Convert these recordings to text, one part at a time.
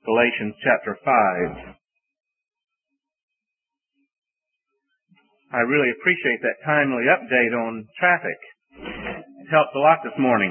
Galatians chapter 5. I really appreciate that timely update on traffic. It helps a lot this morning.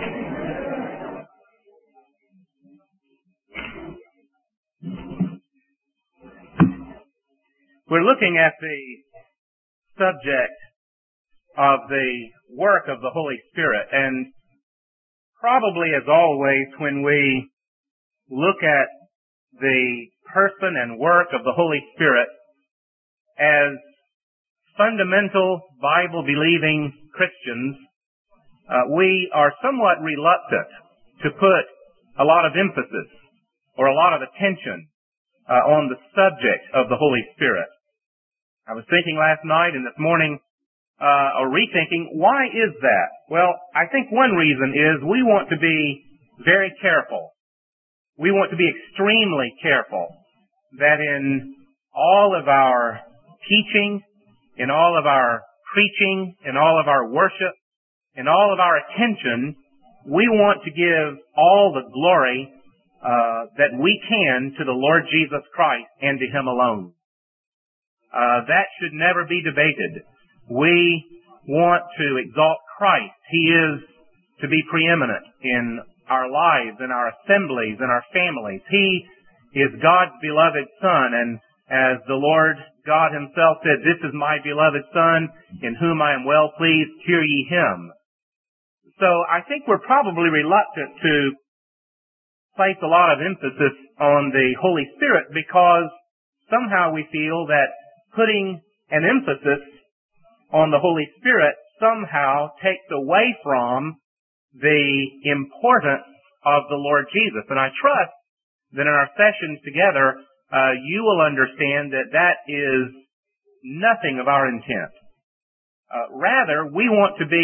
We're looking at the subject of the work of the Holy Spirit, and probably as always when we look at the person and work of the Holy Spirit as fundamental Bible-believing Christians, we are somewhat reluctant to put a lot of emphasis or a lot of attention on the subject of the Holy Spirit. I was thinking last night and this morning, or rethinking, why is that? Well, I think one reason is we want to be very careful. We want to be extremely careful that in all of our teaching, in all of our preaching, in all of our worship, in all of our attention, we want to give all the glory that we can to the Lord Jesus Christ and to Him alone. That should never be debated. We want to exalt Christ. He is to be preeminent in our lives, in our assemblies, in our families. He is God's beloved Son, and as the Lord God Himself said, "This is my beloved Son, in whom I am well pleased, hear ye Him." So I think we're probably reluctant to place a lot of emphasis on the Holy Spirit because somehow we feel that putting an emphasis on the Holy Spirit somehow takes away from the importance of the Lord Jesus. And I trust that in our sessions together, you will understand that that is nothing of our intent. Rather, we want to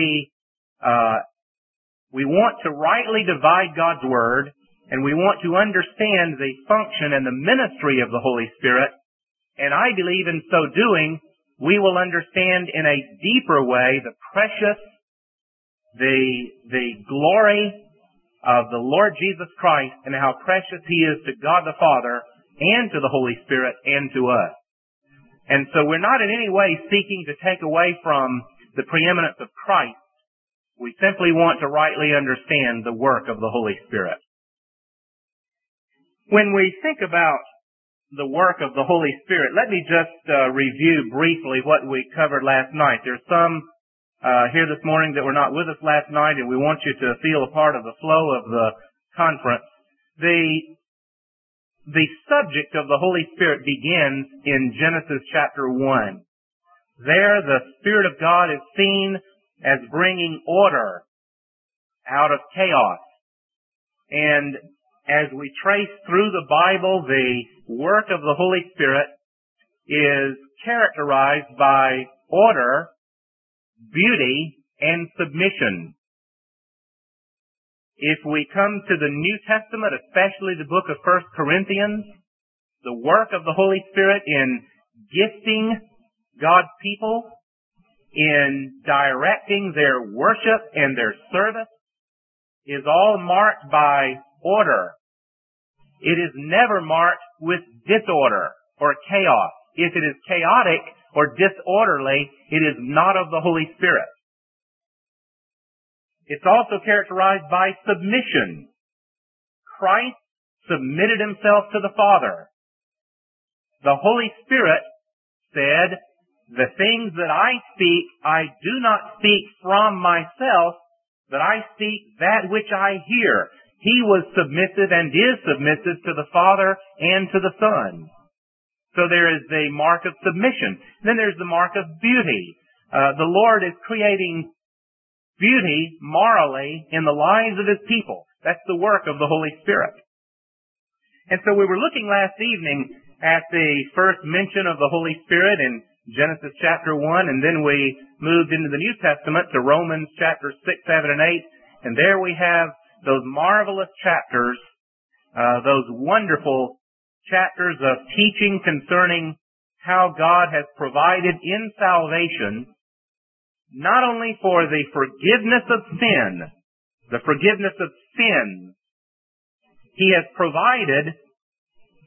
rightly divide God's Word, and we want to understand the function and the ministry of the Holy Spirit. And I believe in so doing, we will understand in a deeper way the precious, the glory of the Lord Jesus Christ and how precious He is to God the Father and to the Holy Spirit and to us. And so we're not in any way seeking to take away from the preeminence of Christ. We simply want to rightly understand the work of the Holy Spirit. When we think about the work of the Holy Spirit, let me just review briefly what we covered last night. There's some here this morning that were not with us last night, and we want you to feel a part of the flow of the conference. The subject of the Holy Spirit begins in Genesis chapter 1. There, the Spirit of God is seen as bringing order out of chaos. And as we trace through the Bible, the work of the Holy Spirit is characterized by order, beauty, and submission. If we come to the New Testament, especially the book of 1 Corinthians, the work of the Holy Spirit in gifting God's people, in directing their worship and their service, is all marked by order. It is never marked with disorder or chaos. If it is chaotic or disorderly, it is not of the Holy Spirit. It's also characterized by submission. Christ submitted Himself to the Father. The Holy Spirit said, "The things that I speak, I do not speak from myself, but I speak that which I hear." He was submissive and is submissive to the Father and to the Son. So there is the mark of submission. Then there's the mark of beauty. The Lord is creating beauty morally in the lives of His people. That's the work of the Holy Spirit. And so we were looking last evening at the first mention of the Holy Spirit in Genesis chapter 1, and then we moved into the New Testament to Romans chapter 6, 7, and 8. And there we have those marvelous chapters, those wonderful chapters of teaching concerning how God has provided in salvation not only for the forgiveness of sin, He has provided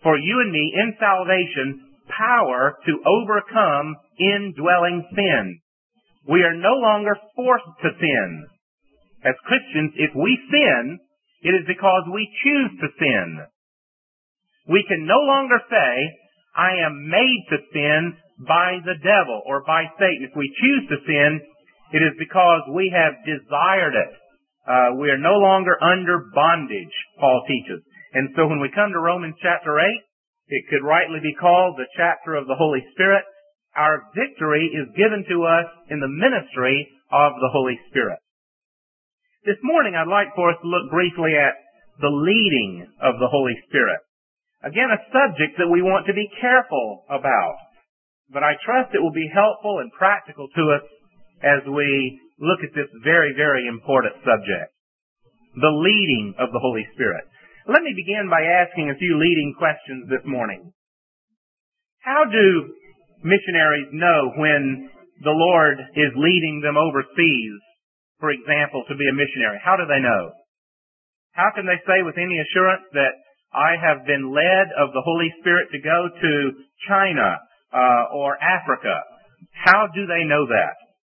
for you and me in salvation power to overcome indwelling sin. We are no longer forced to sin. As Christians, if we sin, it is because we choose to sin. We can no longer say, I am made to sin by the devil or by Satan. If we choose to sin, it is because we have desired it. We are no longer under bondage, Paul teaches. And so when we come to Romans chapter 8, it could rightly be called the chapter of the Holy Spirit. Our victory is given to us in the ministry of the Holy Spirit. This morning I'd like for us to look briefly at the leading of the Holy Spirit. Again, a subject that we want to be careful about. But I trust it will be helpful and practical to us as we look at this very, very important subject. The leading of the Holy Spirit. Let me begin by asking a few leading questions this morning. How do missionaries know when the Lord is leading them overseas, for example, to be a missionary? How do they know? How can they say with any assurance that I have been led of the Holy Spirit to go to China or Africa? How do they know that?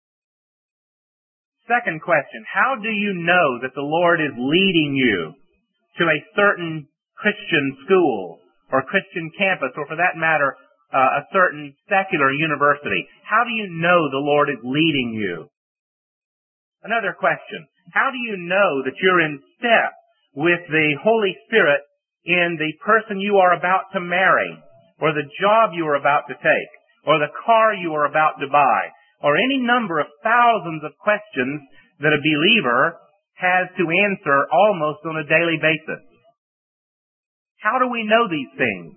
Second question, how do you know that the Lord is leading you to a certain Christian school or Christian campus, or for that matter, a certain secular university? How do you know the Lord is leading you? Another question, how do you know that you're in step with the Holy Spirit in the person you are about to marry, or the job you are about to take, or the car you are about to buy, or any number of thousands of questions that a believer has to answer almost on a daily basis? How do we know these things?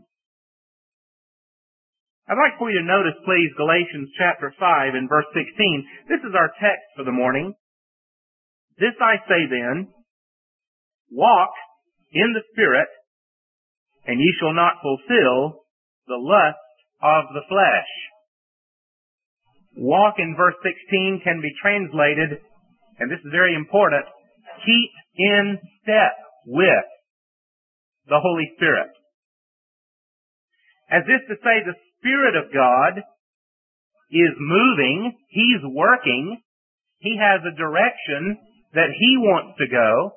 I'd like for you to notice, please, Galatians chapter 5 and verse 16. This is our text for the morning. This I say then, walk in the Spirit, and ye shall not fulfill the lust of the flesh. Walk in verse 16 can be translated, and this is very important, keep in step with the Holy Spirit. As if to say the Spirit of God is moving, He's working, He has a direction that He wants to go.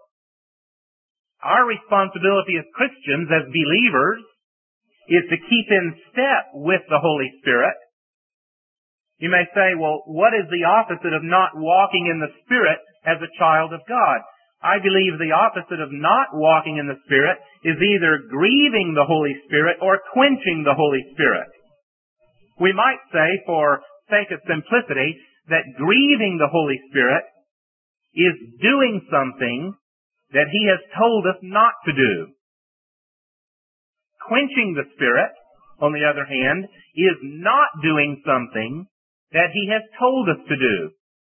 Our responsibility as Christians, as believers, is to keep in step with the Holy Spirit. You may say, well, what is the opposite of not walking in the Spirit as a child of God? I believe the opposite of not walking in the Spirit is either grieving the Holy Spirit or quenching the Holy Spirit. We might say, for sake of simplicity, that grieving the Holy Spirit is doing something that He has told us not to do. Quenching the Spirit, on the other hand, is not doing something that He has told us to do.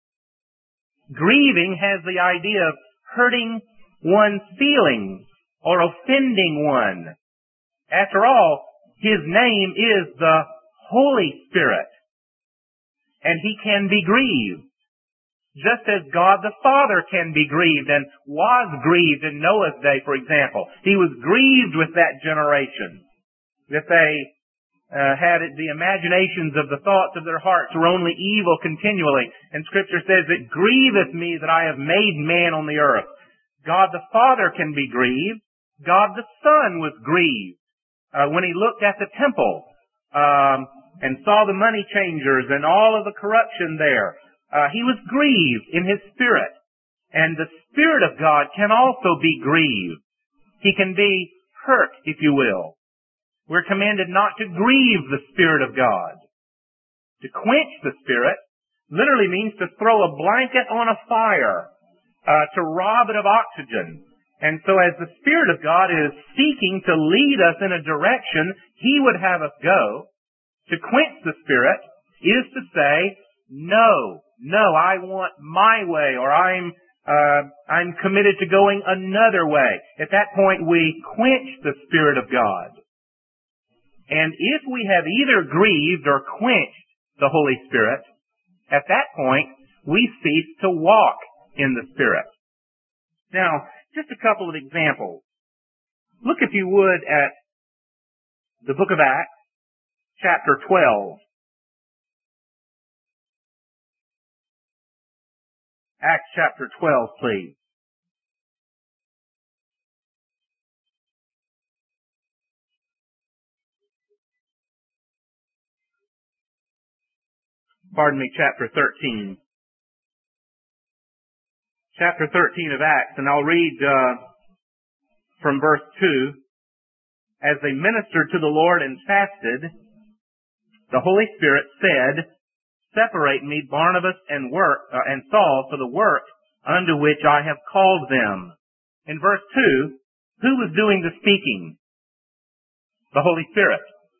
Grieving has the idea of hurting one's feelings or offending one. After all, His name is the Holy Spirit, and He can be grieved. Just as God the Father can be grieved and was grieved in Noah's day, for example. He was grieved with that generation, that they had the imaginations of the thoughts of their hearts were only evil continually. And Scripture says, it grieveth me that I have made man on the earth. God the Father can be grieved. God the Son was grieved when He looked at the temple and saw the money changers and all of the corruption there. He was grieved in His spirit. And the Spirit of God can also be grieved. He can be hurt, if you will. We're commanded not to grieve the Spirit of God. To quench the Spirit literally means to throw a blanket on a fire, to rob it of oxygen. And so as the Spirit of God is seeking to lead us in a direction He would have us go, to quench the Spirit is to say, no, I want my way, or I'm committed to going another way. At that point, we quench the Spirit of God. And if we have either grieved or quenched the Holy Spirit, at that point, we cease to walk in the Spirit. Now, just a couple of examples. Look, if you would, at the book of Acts, chapter 12. Acts chapter 12, please. Pardon me, chapter 13. Chapter 13 of Acts, and I'll read from verse 2. As they ministered to the Lord and fasted, the Holy Spirit said, "Separate me Barnabas and Saul for the work unto which I have called them." In verse 2, who was doing the speaking? The Holy Spirit.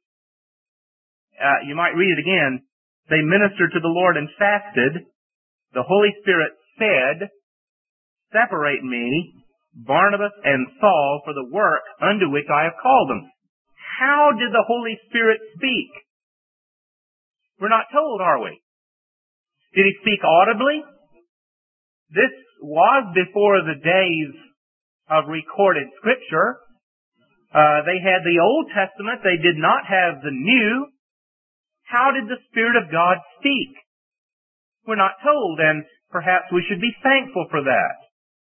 You might read it again. They ministered to the Lord and fasted. The Holy Spirit said, "Separate me Barnabas and Saul for the work unto which I have called them." How did the Holy Spirit speak? We're not told, are we? Did he speak audibly? This was before the days of recorded Scripture. They had the Old Testament. They did not have the New. How did the Spirit of God speak? We're not told, and perhaps we should be thankful for that.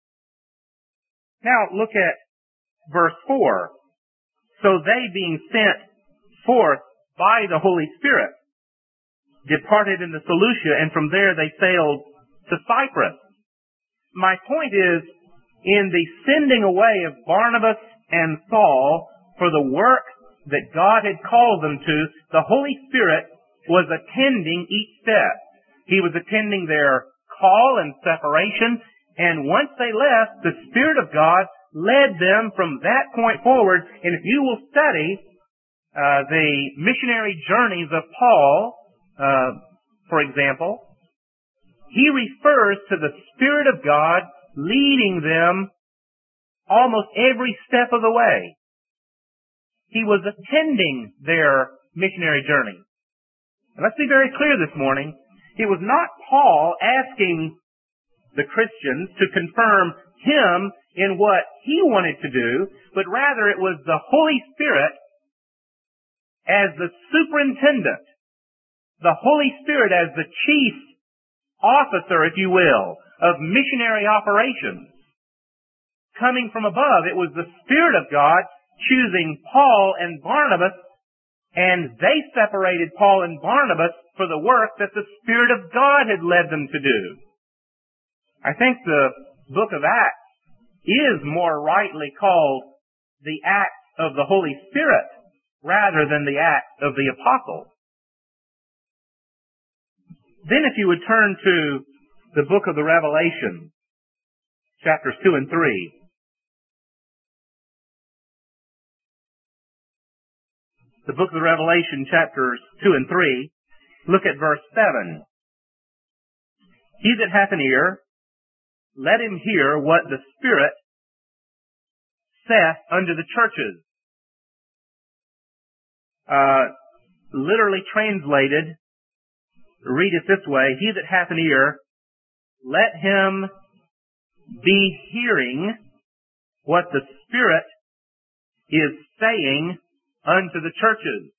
Now, look at verse 4. So they, being sent forth by the Holy Spirit, departed into Seleucia, and from there they sailed to Cyprus. My point is, in the sending away of Barnabas and Saul for the work that God had called them to, the Holy Spirit was attending each step. He was attending their call and separation, and once they left, the Spirit of God led them from that point forward. And if you will study the missionary journeys of Paul, for example, he refers to the Spirit of God leading them almost every step of the way. He was attending their missionary journey. And let's be very clear this morning. It was not Paul asking the Christians to confirm him in what he wanted to do, but rather it was the Holy Spirit as the superintendent, the Holy Spirit as the chief officer, if you will, of missionary operations. Coming from above, it was the Spirit of God choosing Paul and Barnabas, and they separated Paul and Barnabas for the work that the Spirit of God had led them to do. I think the book of Acts is more rightly called the Acts of the Holy Spirit rather than the Acts of the Apostle. Then if you would turn to the book of the Revelation, chapters 2 and 3. The book of the Revelation, chapters 2 and 3, look at verse 7. He that hath an ear, let him hear what the Spirit saith unto the churches. Literally translated, read it this way: he that hath an ear, let him be hearing what the Spirit is saying unto the churches.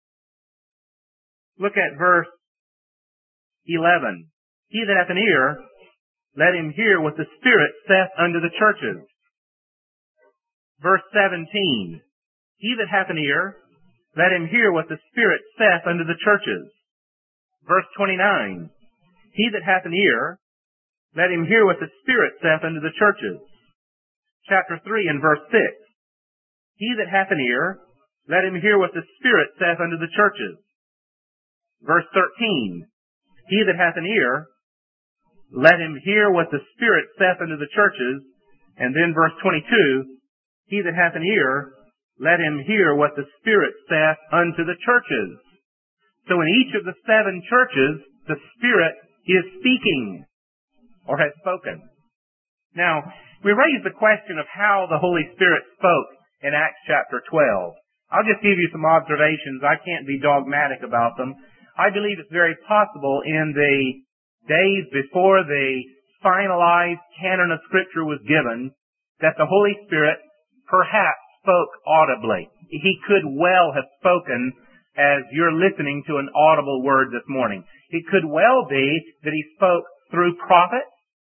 Look at verse 11. He that hath an ear, let him hear what the Spirit saith unto the churches. Verse 17. He that hath an ear, let him hear what the Spirit saith unto the churches. Verse 29. He that hath an ear, let him hear what the Spirit saith unto the churches. Chapter 3 and verse 6. He that hath an ear, let him hear what the Spirit saith unto the churches. Verse 13. He that hath an ear, let him hear what the Spirit saith unto the churches. And then verse 22. He that hath an ear, let him hear what the Spirit saith unto the churches. So in each of the 7 churches, the Spirit is speaking, or has spoken. Now, we raise the question of how the Holy Spirit spoke in Acts chapter 12. I'll just give you some observations. I can't be dogmatic about them. I believe it's very possible in the days before the finalized canon of Scripture was given that the Holy Spirit perhaps spoke audibly. he could well have spoken as you're listening to an audible word this morning. It could well be that he spoke through prophets.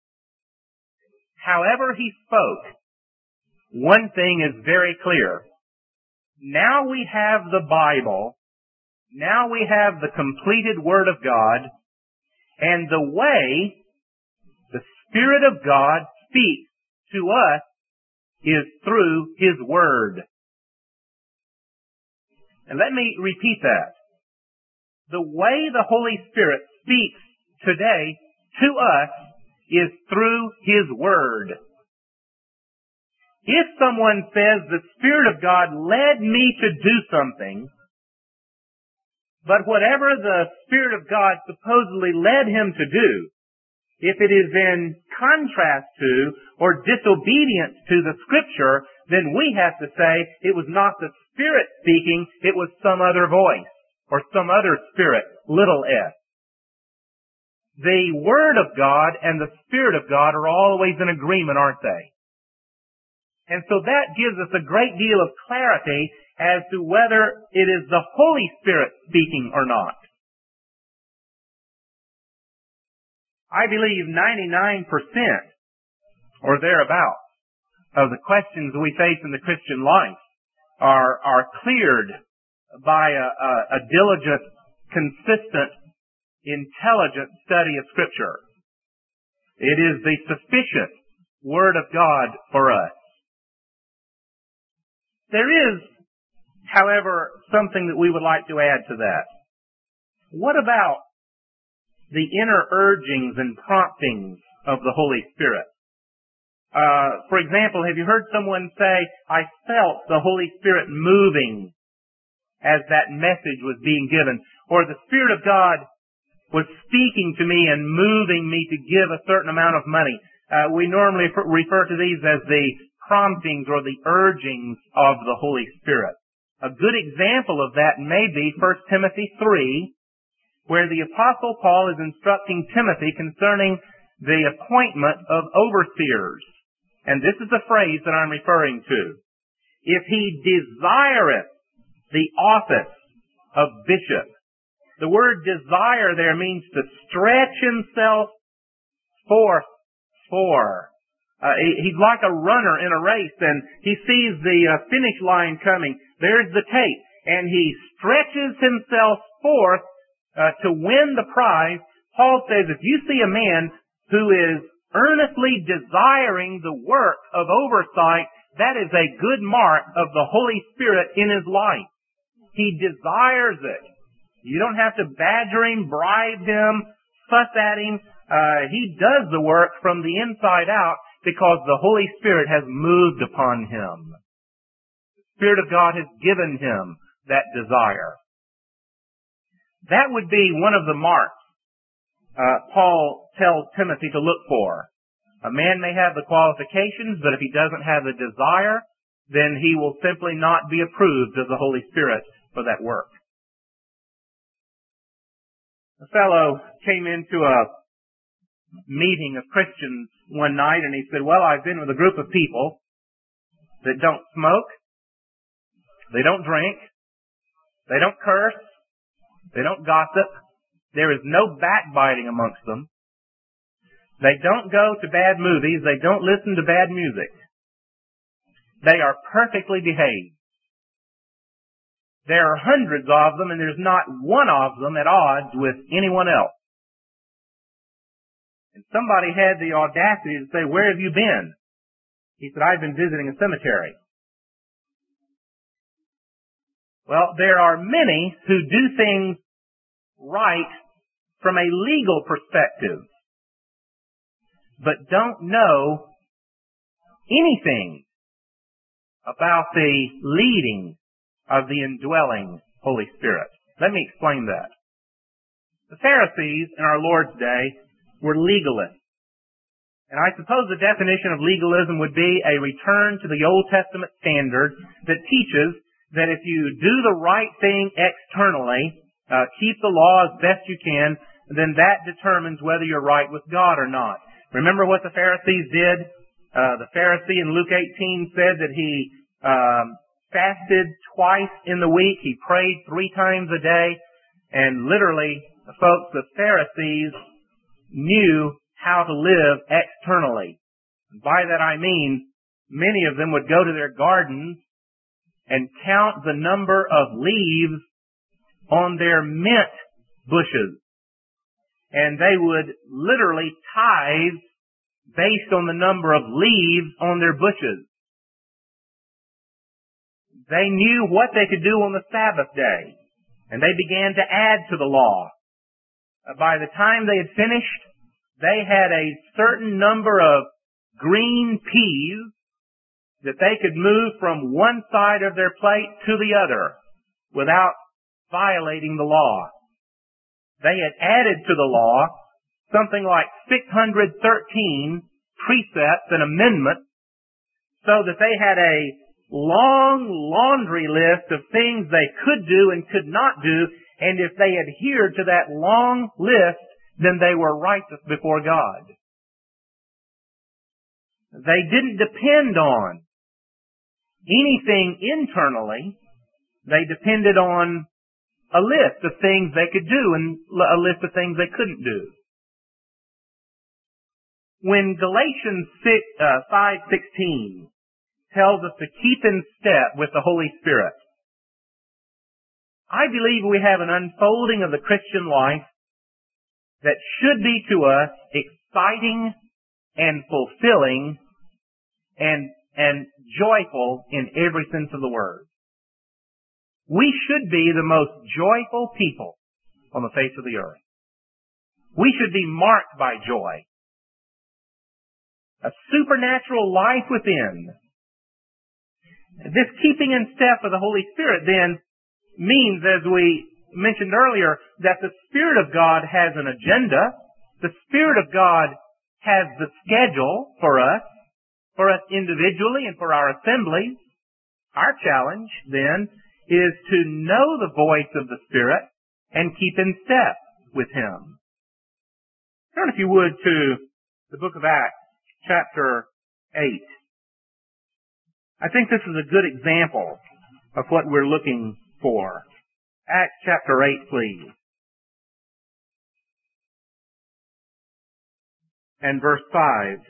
However he spoke, one thing is very clear. Now we have the Bible. Now we have the completed Word of God. And the way the Spirit of God speaks to us is through His Word. And let me repeat that. The way the Holy Spirit speaks today to us is through His Word. If someone says the Spirit of God led me to do something, but whatever the Spirit of God supposedly led him to do, if it is in contrast to or disobedience to the Scripture, then we have to say it was not the Spirit speaking, it was some other voice or some other spirit, little s. The Word of God and the Spirit of God are always in agreement, aren't they? And so that gives us a great deal of clarity as to whether it is the Holy Spirit speaking or not. I believe 99% or thereabouts of the questions we face in the Christian life are cleared by a diligent, consistent, intelligent study of Scripture. It is the sufficient Word of God for us. There is, however, something that we would like to add to that. What about the inner urgings and promptings of the Holy Spirit? For example, have you heard someone say, I felt the Holy Spirit moving as that message was being given, or the Spirit of God was speaking to me and moving me to give a certain amount of money? We normally refer to these as the promptings or the urgings of the Holy Spirit. A good example of that may be 1 Timothy 3, where the Apostle Paul is instructing Timothy concerning the appointment of overseers. And this is the phrase that I'm referring to. If he desireth the office of bishop. The word desire there means to stretch himself forth for. He's like a runner in a race, and he sees the finish line coming. There's the tape, and he stretches himself forth to win the prize. Paul says, if you see a man who is earnestly desiring the work of oversight, that is a good mark of the Holy Spirit in his life. He desires it. You don't have to badger him, bribe him, fuss at him. He does the work from the inside out, because the Holy Spirit has moved upon him. The Spirit of God has given him that desire. That would be one of the marks Paul tells Timothy to look for. A man may have the qualifications, but if he doesn't have the desire, then he will simply not be approved of the Holy Spirit for that work. A fellow came into a meeting of Christians one night, and he said, well, I've been with a group of people that don't smoke, they don't drink, they don't curse, they don't gossip, there is no backbiting amongst them, they don't go to bad movies, they don't listen to bad music, they are perfectly behaved. There are hundreds of them, and there's not one of them at odds with anyone else. And somebody had the audacity to say, where have you been? He said, I've been visiting a cemetery. Well, there are many who do things right from a legal perspective, but don't know anything about the leading of the indwelling Holy Spirit. Let me explain that. The Pharisees in our Lord's day were legalists. And I suppose the definition of legalism would be a return to the Old Testament standard that teaches that if you do the right thing externally, keep the law as best you can, then that determines whether you're right with God or not. Remember what the Pharisees did? The Pharisee in Luke 18 said that he fasted twice in the week. He prayed 3 times a day. And literally, folks, the Pharisees knew how to live externally. By that I mean, many of them would go to their gardens and count the number of leaves on their mint bushes. And they would literally tithe based on the number of leaves on their bushes. They knew what they could do on the Sabbath day, and they began to add to the law. By the time they had finished, they had a certain number of green peas that they could move from one side of their plate to the other without violating the law. They had added to the law something like 613 precepts and amendments so that they had a long laundry list of things they could do and could not do, and if they adhered to that long list, then they were righteous before God. They didn't depend on anything internally. They depended on a list of things they could do and a list of things they couldn't do. When Galatians 5:16 tells us to keep in step with the Holy Spirit, I believe we have an unfolding of the Christian life that should be to us exciting and fulfilling and joyful in every sense of the word. We should be the most joyful people on the face of the earth. We should be marked by joy. A supernatural life within. This keeping in step with the Holy Spirit then means, as we mentioned earlier, that the Spirit of God has an agenda. The Spirit of God has the schedule for us individually and for our assemblies. Our challenge then is to know the voice of the Spirit and keep in step with Him. Turn, if you would, to the book of Acts, chapter 8. I think this is a good example of what we're looking for. Acts chapter 8, please. And verse 5.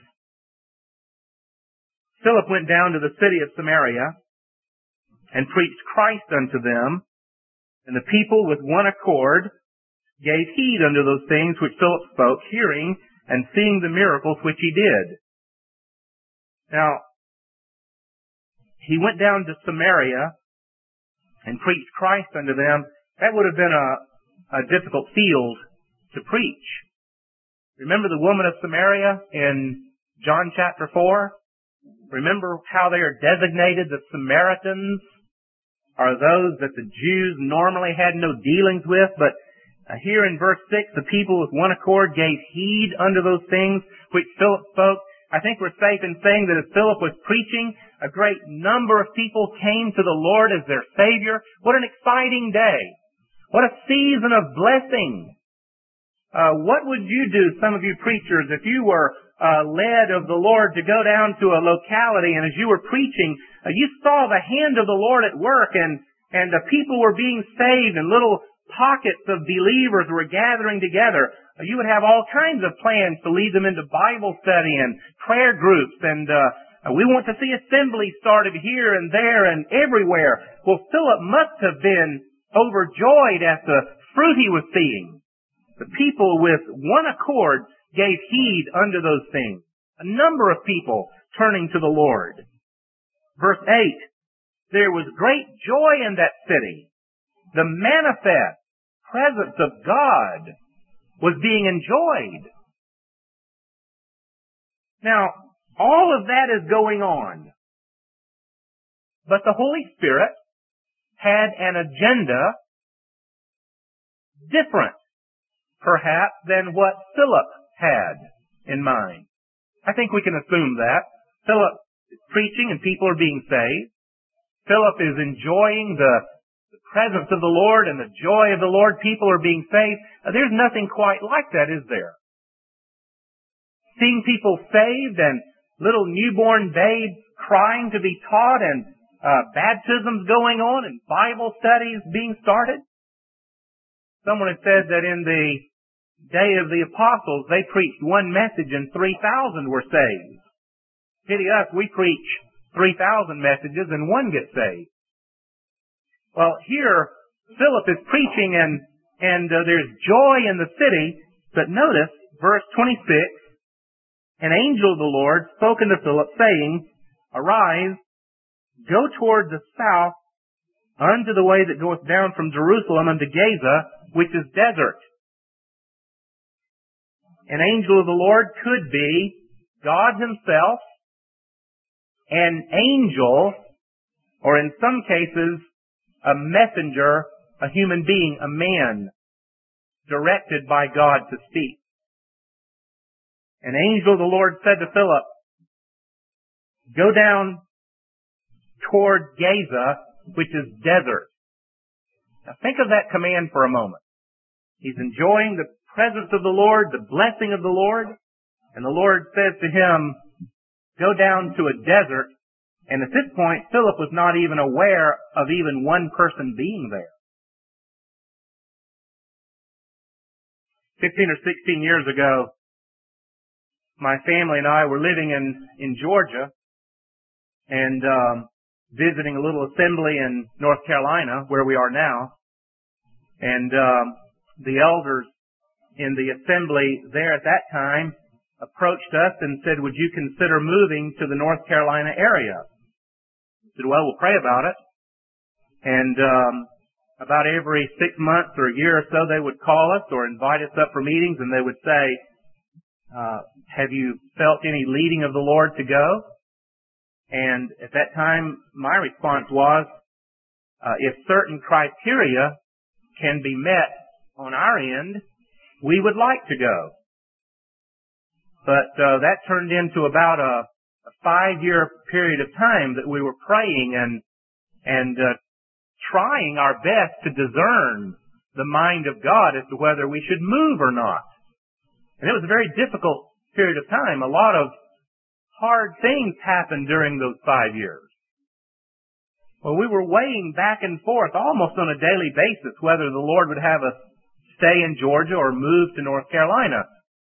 Philip went down to the city of Samaria and preached Christ unto them, and the people with one accord gave heed unto those things which Philip spoke, hearing and seeing the miracles which he did. Now, he went down to Samaria and preached Christ unto them. That would have been a difficult field to preach. Remember the woman of Samaria in John chapter 4? Remember how they are designated, the Samaritans are those that the Jews normally had no dealings with, but here in verse 6, the people with one accord gave heed unto those things which Philip spoke. I think we're safe in saying that as Philip was preaching, a great number of people came to the Lord as their Savior. What an exciting day. What a season of blessing. What would you do, some of you preachers, if you were led of the Lord to go down to a locality, and as you were preaching, you saw the hand of the Lord at work, and the people were being saved, and little pockets of believers were gathering together. You would have all kinds of plans to lead them into Bible study and prayer groups, and we want to see assemblies started here and there and everywhere. Well, Philip must have been overjoyed at the fruit he was seeing. The people with one accord gave heed unto those things. A number of people turning to the Lord. Verse 8, there was great joy in that city. The manifest presence of God was being enjoyed. Now, all of that is going on. But the Holy Spirit had an agenda different, perhaps, than what Philip had in mind. I think we can assume that. Philip is preaching and people are being saved. Philip is enjoying the presence of the Lord and the joy of the Lord. People are being saved. There's nothing quite like that, is there? Seeing people saved and little newborn babes crying to be taught and baptisms going on and Bible studies being started. Someone had said that in the day of the apostles, they preached one message and 3,000 were saved. Pity us, we preach 3,000 messages and one gets saved. Well, here, Philip is preaching and there's joy in the city, but notice, verse 26, an angel of the Lord spoke unto Philip, saying, Arise, go toward the south, unto the way that goeth down from Jerusalem unto Gaza, which is desert. An angel of the Lord could be God himself, an angel, or in some cases, a messenger, a human being, a man, directed by God to speak. An angel of the Lord said to Philip, Go down toward Gaza, which is desert. Now think of that command for a moment. He's enjoying the presence of the Lord, the blessing of the Lord, and the Lord says to him, Go down to a desert. And at this point, Philip was not even aware of even one person being there. 15 or 16 years ago, my family and I were living in Georgia and visiting a little assembly in North Carolina, where we are now. And the elders in the assembly there at that time approached us and said, Would you consider moving to the North Carolina area? I said, Well, we'll pray about it. And about every 6 months or a year or so, they would call us or invite us up for meetings, and they would say, Have you felt any leading of the Lord to go? And at that time, my response was, if certain criteria can be met on our end, we would like to go. But that turned into about a 5-year period of time that we were praying and trying our best to discern the mind of God as to whether we should move or not. And it was a very difficult period of time. A lot of hard things happened during those 5 years. Well, we were weighing back and forth almost on a daily basis whether the Lord would have us stay in Georgia or move to North Carolina.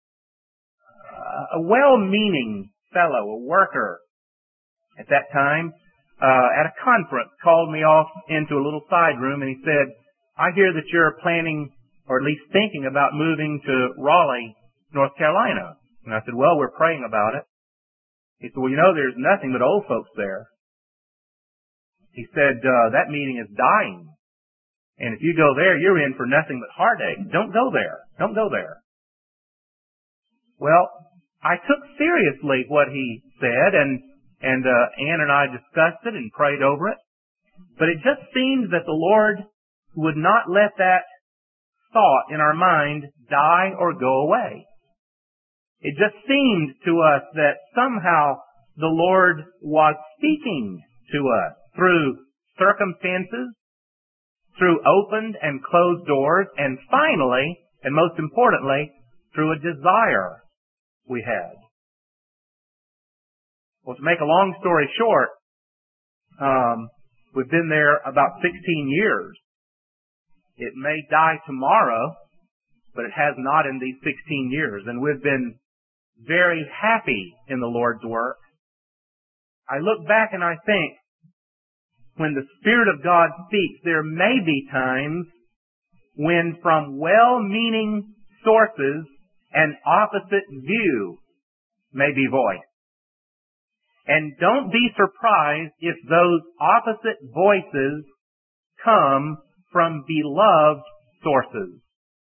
A well-meaning fellow, a worker at that time, at a conference, called me off into a little side room and he said, I hear that you're planning, or at least thinking about moving to Raleigh, North Carolina. And I said, well, we're praying about it. He said, well, you know, there's nothing but old folks there. He said, that meeting is dying. And if you go there, you're in for nothing but heartache. Don't go there. Don't go there. Well, I took seriously what he said, and Ann and I discussed it and prayed over it. But it just seemed that the Lord would not let that thought in our mind die or go away. It just seemed to us that somehow the Lord was speaking to us through circumstances, through opened and closed doors, and finally, and most importantly, through a desire we had. Well, to make a long story short, we've been there about 16 years. It may die tomorrow, but it has not in these 16 years. And we've been very happy in the Lord's work. I look back and I think, when the Spirit of God speaks, there may be times when from well-meaning sources an opposite view may be voiced. And don't be surprised if those opposite voices come from beloved sources.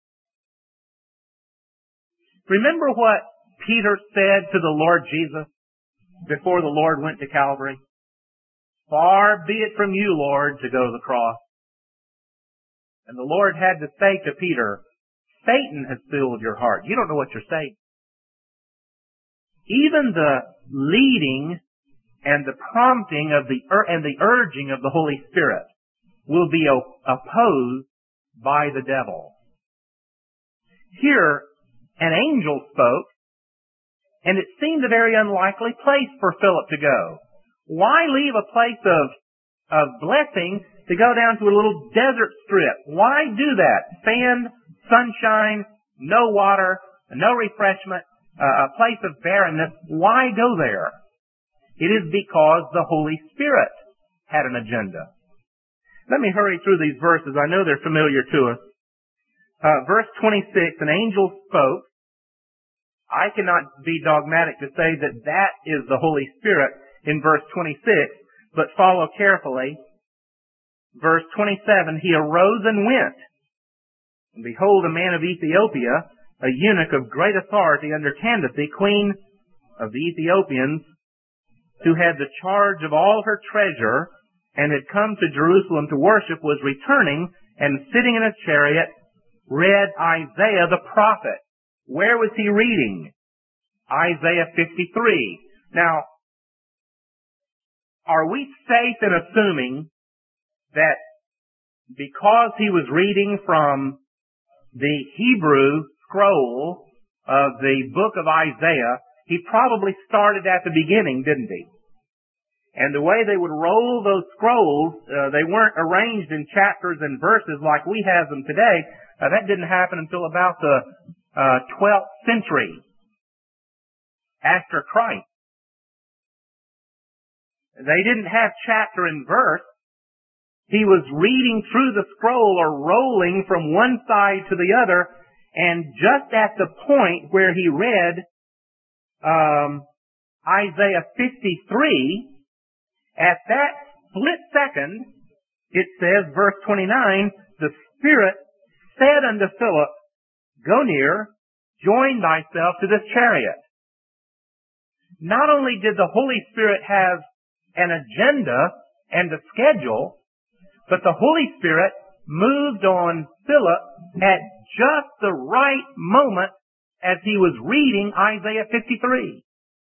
Remember what Peter said to the Lord Jesus before the Lord went to Calvary? Far be it from you, Lord, to go to the cross. And the Lord had to say to Peter, Satan has filled your heart. You don't know what you're saying. Even the leading and the prompting of and the urging of the Holy Spirit will be opposed by the devil. Here, an angel spoke, and it seemed a very unlikely place for Philip to go. Why leave a place of blessing to go down to a little desert strip. Why do that? Sand, sunshine, no water, no refreshment, a place of barrenness. Why go there? It is because the Holy Spirit had an agenda. Let me hurry through these verses. I know they're familiar to us. Verse 26, an angel spoke. I cannot be dogmatic to say that that is the Holy Spirit in verse 26, but follow carefully. Verse 27, he arose and went. And behold, a man of Ethiopia, a eunuch of great authority under Candace, queen of the Ethiopians, who had the charge of all her treasure and had come to Jerusalem to worship, was returning and sitting in a chariot, read Isaiah the prophet. Where was he reading? Isaiah 53. Now, are we safe in assuming that because he was reading from the Hebrew scroll of the book of Isaiah, he probably started at the beginning, didn't he? And the way they would roll those scrolls, they weren't arranged in chapters and verses like we have them today. That didn't happen until about the 12th century after Christ. They didn't have chapter and verse. He was reading through the scroll or rolling from one side to the other, and just at the point where he read Isaiah 53, at that split second, it says, verse 29, the Spirit said unto Philip, go near, join thyself to this chariot. Not only did the Holy Spirit have an agenda and a schedule, but the Holy Spirit moved on Philip at just the right moment as he was reading Isaiah 53.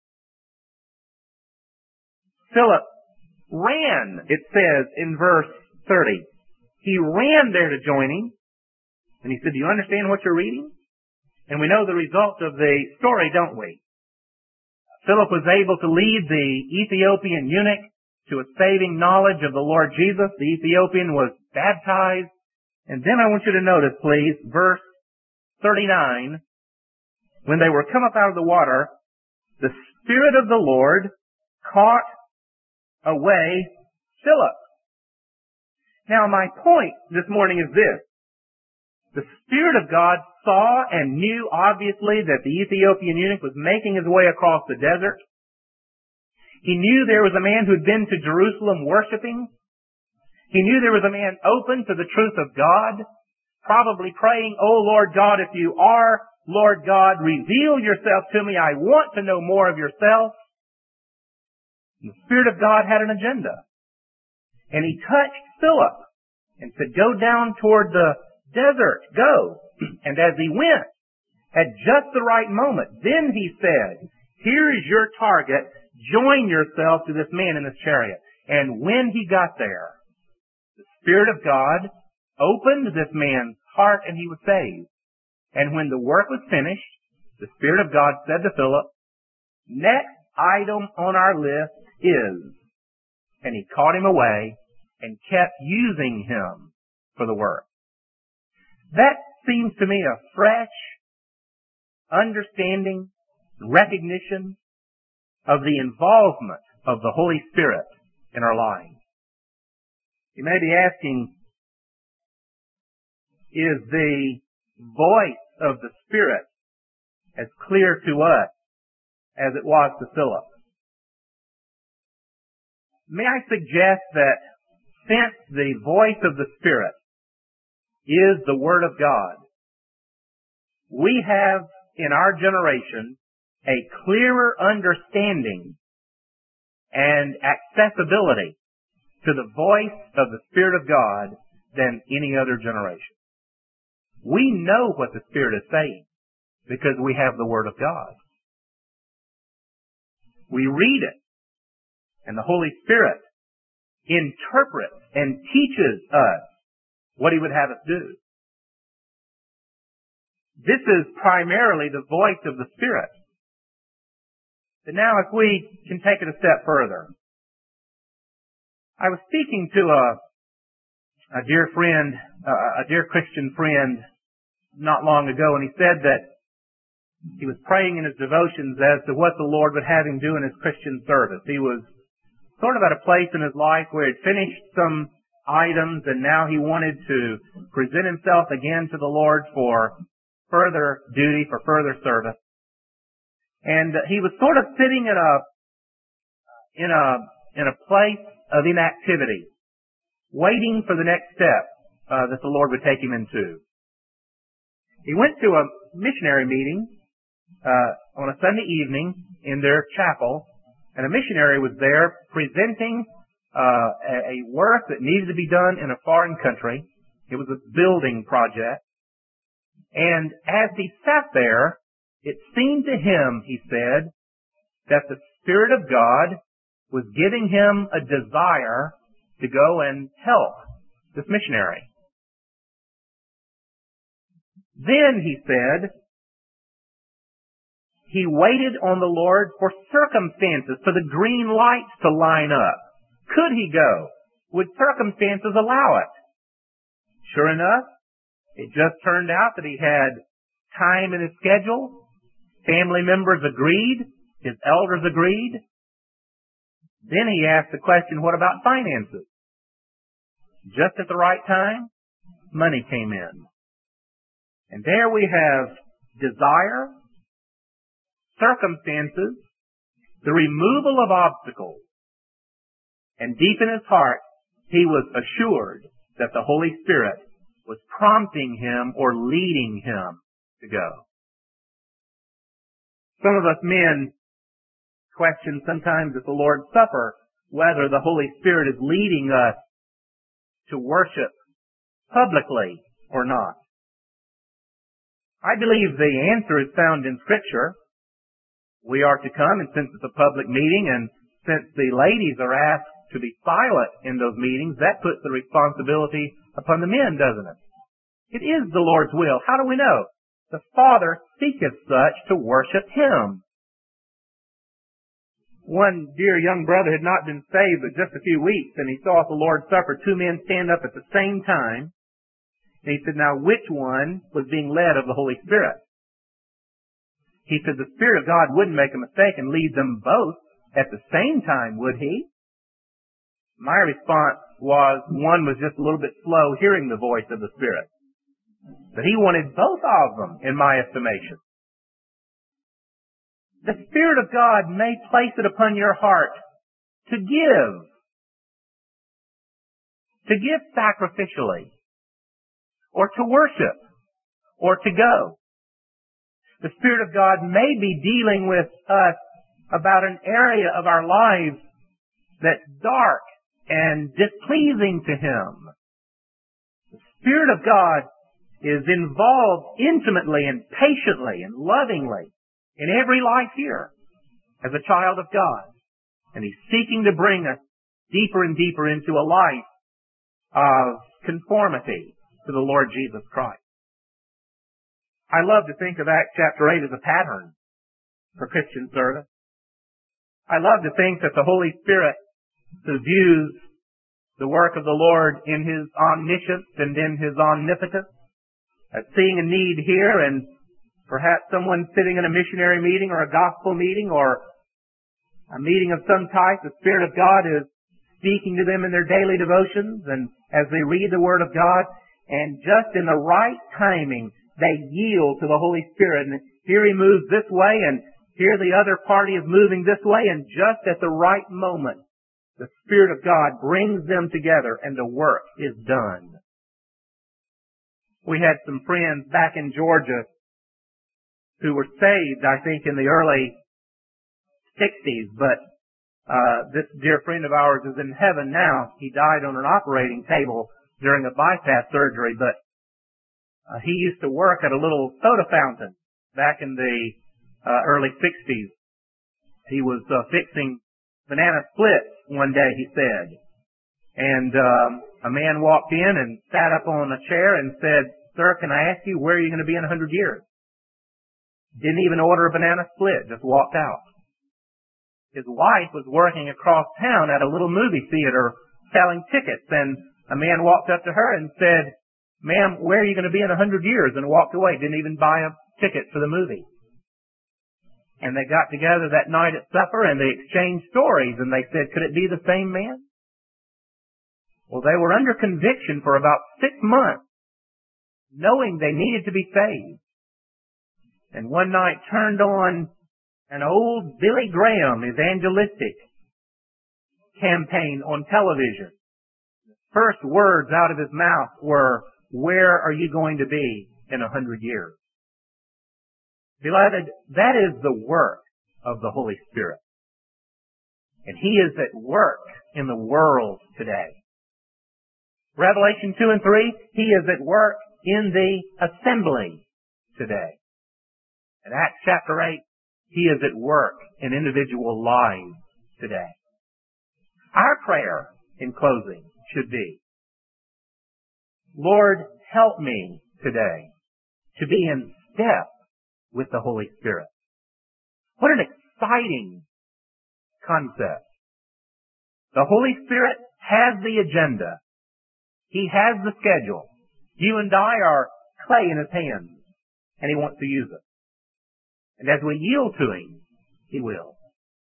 Philip ran, it says in verse 30. He ran there to join him, and he said, do you understand what you're reading? And we know the result of the story, don't we? Philip was able to lead the Ethiopian eunuch to a saving knowledge of the Lord Jesus. The Ethiopian was baptized. And then I want you to notice, please, verse 39. When they were come up out of the water, the Spirit of the Lord caught away Philip. Now, my point this morning is this. The Spirit of God saw and knew, obviously, that the Ethiopian eunuch was making his way across the desert. He knew there was a man who had been to Jerusalem worshiping. He knew there was a man open to the truth of God, probably praying, oh, Lord God, if you are Lord God, reveal yourself to me. I want to know more of yourself. And the Spirit of God had an agenda. And he touched Philip and said, go down toward the desert, go. And as he went, at just the right moment, then he said, here is your target. Join yourself to this man in this chariot. And when he got there, the Spirit of God opened this man's heart and he was saved. And when the work was finished, the Spirit of God said to Philip, next item on our list is, and he caught him away and kept using him for the work. That seems to me a fresh understanding, recognition of the involvement of the Holy Spirit in our lives. You may be asking, is the voice of the Spirit as clear to us as it was to Philip? May I suggest that since the voice of the Spirit is the Word of God, we have in our generation a clearer understanding and accessibility to the voice of the Spirit of God than any other generation. We know what the Spirit is saying because we have the Word of God. We read it, and the Holy Spirit interprets and teaches us what He would have us do. This is primarily the voice of the Spirit. But now if we can take it a step further, I was speaking to a dear friend, a dear Christian friend not long ago, and he said that he was praying in his devotions as to what the Lord would have him do in his Christian service. He was sort of at a place in his life where he had finished some items, and now he wanted to present himself again to the Lord for further duty, for further service. And he was sort of sitting in a place of inactivity, waiting for the next step that the Lord would take him into. He went to a missionary meeting on a Sunday evening in their chapel, and a missionary was there presenting a work that needed to be done in a foreign country. It was a building project. And as he sat there, it seemed to him, he said, that the Spirit of God was giving him a desire to go and help this missionary. Then, he said, he waited on the Lord for circumstances, for the green lights to line up. Could he go? Would circumstances allow it? Sure enough, it just turned out that he had time in his schedule. Family members agreed. His elders agreed. Then he asked the question, what about finances? Just at the right time, money came in. And there we have desire, circumstances, the removal of obstacles. And deep in his heart, he was assured that the Holy Spirit was prompting him or leading him to go. Some of us men question sometimes at the Lord's Supper whether the Holy Spirit is leading us to worship publicly or not. I believe the answer is found in Scripture. We are to come, and since it's a public meeting, and since the ladies are asked to be silent in those meetings, that puts the responsibility upon the men, doesn't it? It is the Lord's will. How do we know? The Father seeketh such to worship Him. One dear young brother had not been saved but just a few weeks, and he saw at the Lord's Supper two men stand up at the same time. And he said, now which one was being led of the Holy Spirit? He said, the Spirit of God wouldn't make a mistake and lead them both at the same time, would He? My response was, one was just a little bit slow hearing the voice of the Spirit. But he wanted both of them, in my estimation. The Spirit of God may place it upon your heart to give sacrificially, or to worship, or to go. The Spirit of God may be dealing with us about an area of our lives that's dark and displeasing to Him. The Spirit of God is involved intimately and patiently and lovingly in every life here as a child of God. And He's seeking to bring us deeper and deeper into a life of conformity to the Lord Jesus Christ. I love to think of Acts chapter 8 as a pattern for Christian service. I love to think that the Holy Spirit who views the work of the Lord in His omniscience and in His omnipotence, at seeing a need here and perhaps someone sitting in a missionary meeting or a gospel meeting or a meeting of some type, the Spirit of God is speaking to them in their daily devotions and as they read the Word of God, and just in the right timing, they yield to the Holy Spirit. And here He moves this way, and here the other party is moving this way, and just at the right moment, the Spirit of God brings them together, and the work is done. We had some friends back in Georgia who were saved, I think, in the early 60s, but this dear friend of ours is in heaven now. He died on an operating table during a bypass surgery, but he used to work at a little soda fountain back in the early 60s. He was fixing banana splits one day, he said. And a man walked in and sat up on a chair and said, "Sir, can I ask you where are you going to be in 100 years?" Didn't even order a banana split, just walked out. His wife was working across town at a little movie theater selling tickets, and a man walked up to her and said, "Ma'am, where are you going to be in 100 years?" and walked away, didn't even buy a ticket for the movie. And they got together that night at supper and they exchanged stories, and they said, could it be the same man? Well, they were under conviction for about 6 months, knowing they needed to be saved. And one night turned on an old Billy Graham evangelistic campaign on television. The first words out of his mouth were, "Where are you going to be in 100 years?" Beloved, that is the work of the Holy Spirit. And He is at work in the world today. Revelation 2 and 3, He is at work in the assembly today. In Acts chapter 8, He is at work in individual lives today. Our prayer in closing should be, Lord, help me today to be in step with the Holy Spirit. What an exciting concept. The Holy Spirit has the agenda. He has the schedule. You and I are clay in His hands, and He wants to use it. And as we yield to Him, He will.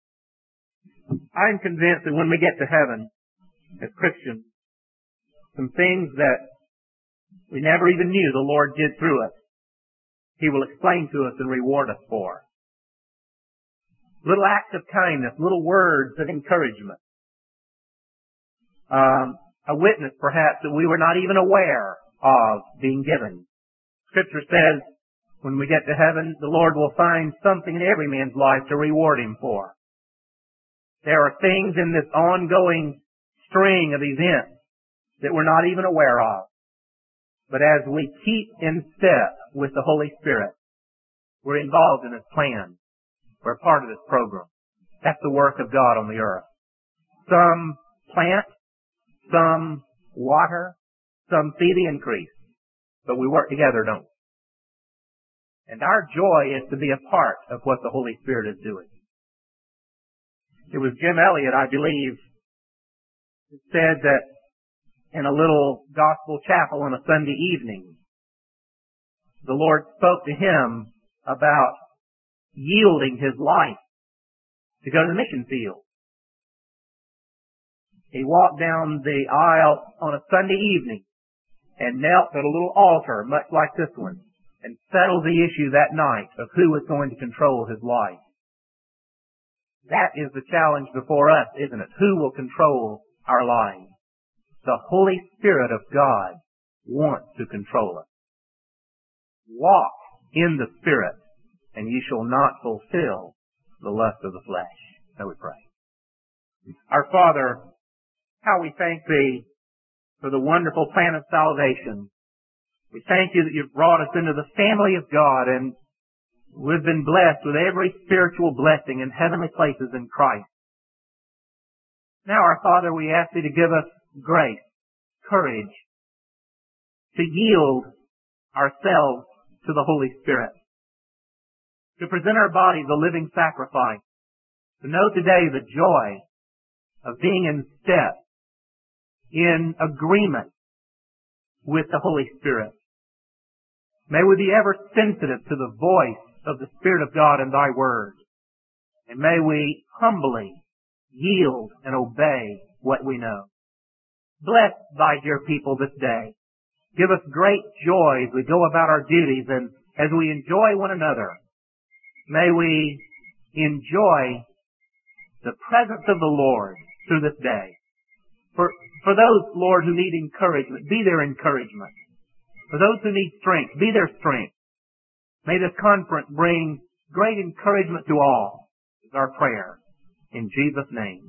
I'm convinced that when we get to heaven, as Christians, some things that we never even knew the Lord did through us, He will explain to us and reward us for. Little acts of kindness, little words of encouragement. A witness, perhaps, that we were not even aware of being given. Scripture says, when we get to heaven, the Lord will find something in every man's life to reward him for. There are things in this ongoing string of events that we're not even aware of. But as we keep in step with the Holy Spirit, we're involved in His plan. We're part of this program. That's the work of God on the earth. Some plant, some water, some see the increase. But we work together, don't we? And our joy is to be a part of what the Holy Spirit is doing. It was Jim Elliot, I believe, who said that in a little gospel chapel on a Sunday evening, the Lord spoke to him about yielding his life to go to the mission field. He walked down the aisle on a Sunday evening and knelt at a little altar, much like this one, and settled the issue that night of who was going to control his life. That is the challenge before us, isn't it? Who will control our lives? The Holy Spirit of God wants to control us. Walk in the Spirit, and you shall not fulfill the lust of the flesh. So we pray. Our Father, how we thank Thee for the wonderful plan of salvation. We thank You that You've brought us into the family of God, and we've been blessed with every spiritual blessing in heavenly places in Christ. Now, our Father, we ask Thee to give us grace, courage, to yield ourselves to the Holy Spirit, to present our bodies a living sacrifice, to know today the joy of being in step, in agreement with the Holy Spirit. May we be ever sensitive to the voice of the Spirit of God in Thy Word, and may we humbly yield and obey what we know. Bless Thy dear people this day. Give us great joy as we go about our duties and as we enjoy one another. May we enjoy the presence of the Lord through this day. For those, Lord, who need encouragement, be their encouragement. For those who need strength, be their strength. May this conference bring great encouragement to all, is our prayer. In Jesus' name.